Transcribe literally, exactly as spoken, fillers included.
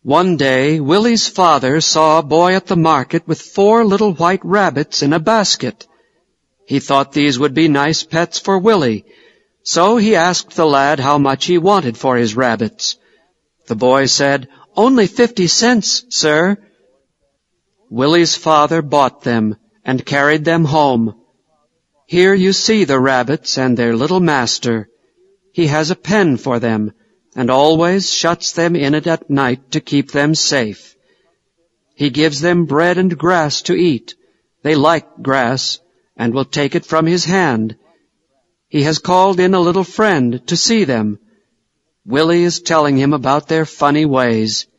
One day, Willie's father saw a boy at the market with four little white rabbits in a basket. He thought these would be nice pets for Willie, so he asked the lad how much he wanted for his rabbits. The boy said, "Only fifty cents, sir." Willie's father bought them and carried them home. Here you see the rabbits and their little master. He has a pen for them, and always shuts them in it at night to keep them safe. He gives them bread and grass to eat. They like grass, and will take it from his hand. He has called in a little friend to see them. Willie is telling him about their funny ways.